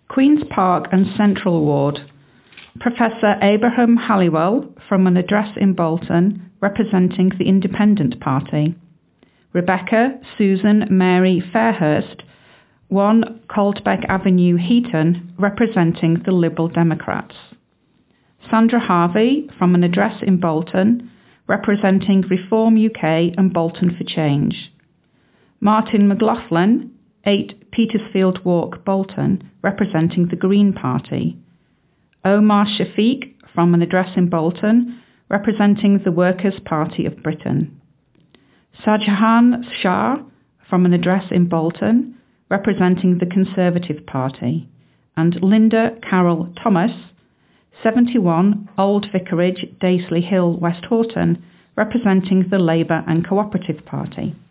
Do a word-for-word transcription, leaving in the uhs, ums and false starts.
Queen's Park and Central Ward, Professor Abraham Halliwell from an address in Bolton representing the Independent Party, Rebecca Susan Mary Fairhurst, one Coldbeck Avenue, Heaton, representing the Liberal Democrats, Sandra Harvey from an address in Bolton representing Reform U K and Bolton for Change, Martin McLaughlin, eight Petersfield Walk, Bolton, representing the Green Party, Omar Shafiq from an address in Bolton representing the Workers' Party of Britain, Shahjahan Shah from an address in Bolton representing the Conservative Party, and Linda Carroll Thomas, seventy-one Old Vicarage, Daisley Hill, West Horton, representing the Labour and Cooperative Party.